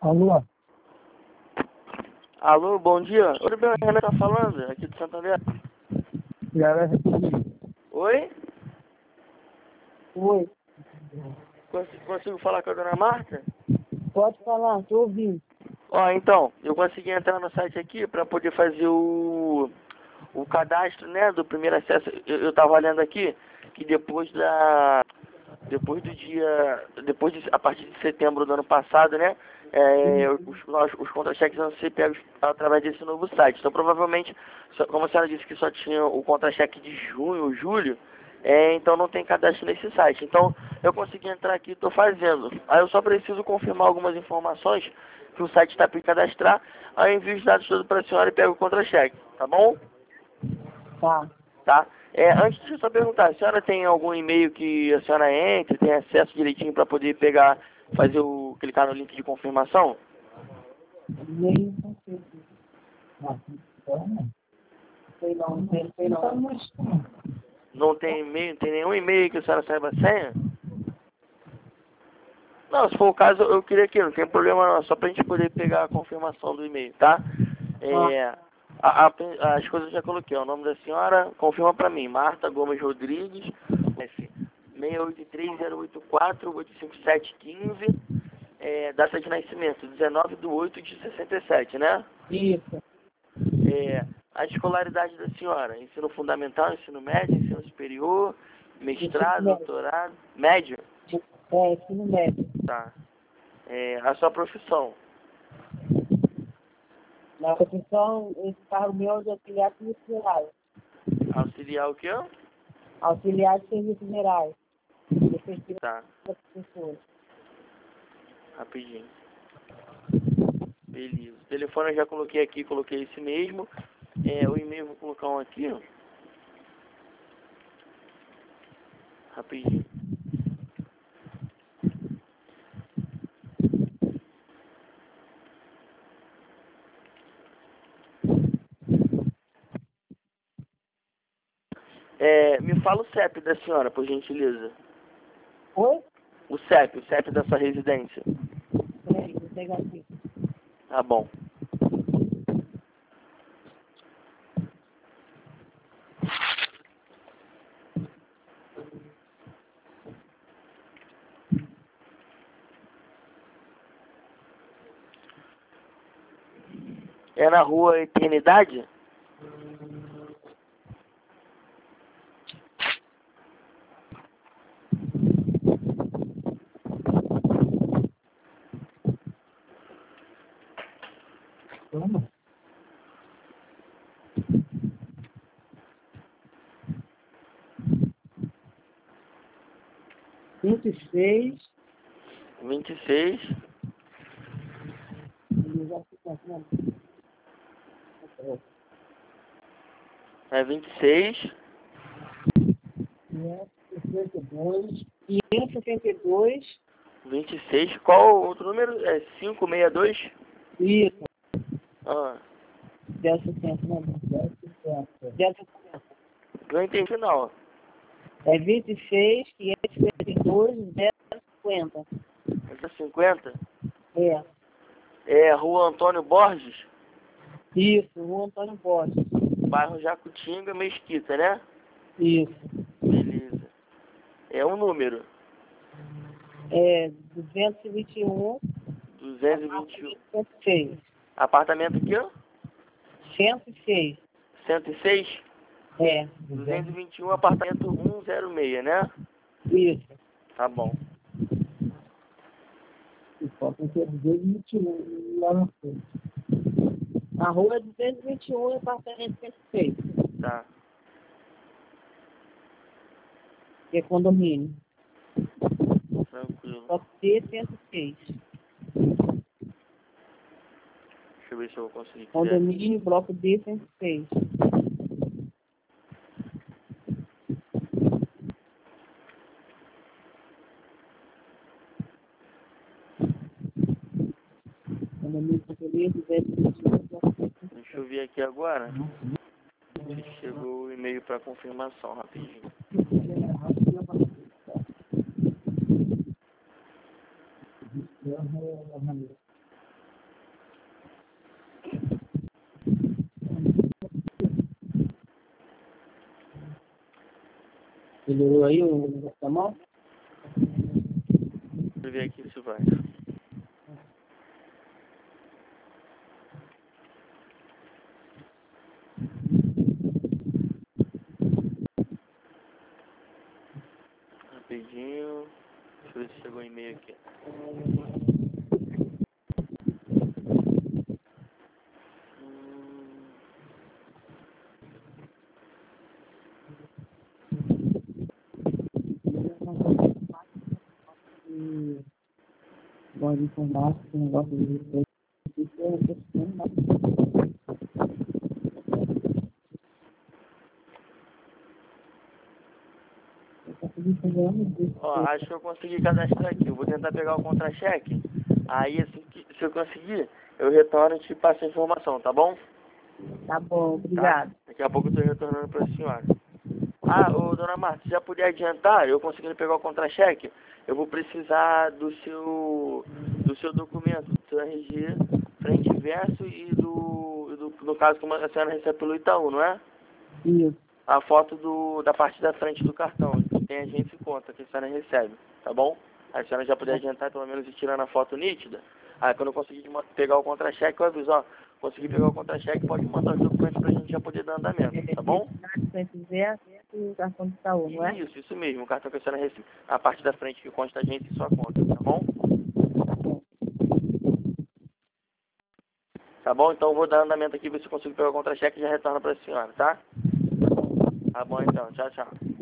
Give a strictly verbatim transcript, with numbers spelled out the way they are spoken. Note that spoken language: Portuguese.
Alô? Alô, bom dia. Oi, bem, a Renan tá falando, aqui de Santander. Já vai repetir. Oi? Oi, Consigo, consigo falar com a dona Marta? pode falar, tô ouvindo. Ó, então, eu consegui entrar no site aqui para poder fazer o, o cadastro, né, do primeiro acesso. Eu, eu tava olhando aqui que depois da... Depois do dia... Depois de, a partir de setembro do ano passado, né, é, os, nós, os contra-cheques vão ser pegos através desse novo site. Então, provavelmente, só- como a senhora disse que só tinha o contra-cheque de junho ou julho, é, então não tem cadastro nesse site. Então, eu consegui entrar aqui e estou fazendo. Aí eu só preciso confirmar algumas informações que o site está para cadastrar. Aí eu envio os dados todos para a senhora e pego o contra-cheque. Tá bom? Tá. Tá? É, antes de eu só perguntar, a senhora tem algum e-mail que a senhora entre, tem acesso direitinho para poder pegar, fazer o, clicar no link de confirmação? Nem não sei não, não sei, sei não. Não tem e-mail, não tem nenhum e-mail que a senhora saiba a senha? Não, se for o caso, eu queria aqui, não tem problema não, só pra gente poder pegar a confirmação do e-mail, tá? É, a- a- as coisas eu já coloquei, ó, o nome da senhora, confirma pra mim, Marta Gomes Rodrigues, F, seis oito três zero oito quatro oito cinco sete um cinco, é, data de nascimento, dezenove de oito de sessenta e sete, né? Isso, É, a escolaridade da senhora, ensino fundamental, ensino médio, ensino superior, mestrado, ensino médio. doutorado, médio? É, ensino médio. Tá. É, a sua profissão? Na profissão, esse carro meu é de auxiliar de serviços gerais. Auxiliar o quê? Auxiliar de serviços gerais. Defensiva Tá, da professora. rapidinho. Beleza. O telefone eu já coloquei aqui, coloquei esse mesmo. É, o e-mail eu vou colocar um aqui, ó. Rapidinho. É, me fala o C E P da senhora, por gentileza. Oi? O C E P, o C E P da sua residência. Peraí, vou pegar aqui. Tá bom. É na rua Eternidade? Vamos. vinte e seis. vinte e seis. É vinte e seis. quinhentos e sessenta e dois. quinhentos e sessenta e dois. vinte e seis. Qual o outro número? É quinhentos e sessenta e dois? Isso. Ah, dez por cento, né? dez por cento. dez por cento. não entendi não. É vinte e seis, quinhentos e cinquenta e dois, zero cinquenta. Essa cinquenta? É. É Rua Antônio Borges, Isso, o Antônio Borges. bairro Jacutinga, Mesquita, né? Isso. Beleza. É um número. É duzentos e vinte e um, duzentos e vinte e um. cento e seis. Apartamento aqui, ó? cento e seis. cento e seis. É. duzentos e vinte e um, apartamento cento e seis, né? Isso. Tá bom. E falta ser duzentos e vinte e um lá na frente. A rua é duzentos e vinte e um, apartamento cento e seis. Tá. Que é condomínio. Tranquilo. Só que cento e seis. Deixa eu ver se eu vou conseguir criar. Condomínio, bloco D, cento e seis. Condomínio Português, duzentos e vinte e um, bloco D, cento e seis. Deixa eu ver aqui agora. Se chegou o e-mail para confirmação, rapidinho. Melhorou aí o da mão? Deixa eu ver aqui se vai. Rapidinho. Deixa eu ver se chegou o e-mail aqui. Hum. Gosto de informática, negócio de coisa. Ó, acho que eu consegui cadastrar aqui. Eu vou tentar pegar o contra-cheque. Aí, assim que, se eu conseguir, eu retorno e te passo a informação, tá bom? Tá bom, Tá? obrigado. Daqui a pouco eu tô retornando pra senhora. Ah, ô, dona Marta, se já puder adiantar, eu conseguindo pegar o contra-cheque, eu vou precisar do seu, do seu documento, do seu R G, frente e verso e do, do, no caso, como a senhora recebe pelo Itaú, não é? Isso. A foto do, da parte da frente do cartão, que tem agência e conta, que a senhora recebe, tá bom? Aí a senhora já puder adiantar, pelo menos ir tirando a foto nítida. Aí quando eu conseguir de ma- pegar o contra-cheque, eu aviso, ó, consegui pegar o contra-cheque, pode mandar os documentos pra gente já poder dar andamento, tá bom? Frente verso e o cartão de saúde, não é? Isso, isso mesmo, o cartão que a senhora recebe. A parte da frente que consta a agência e sua conta, tá bom? Tá bom? Então eu vou dar andamento aqui, ver se eu consigo pegar o contra-cheque e já retorno pra senhora, tá? Tá bom então, tchau, tchau.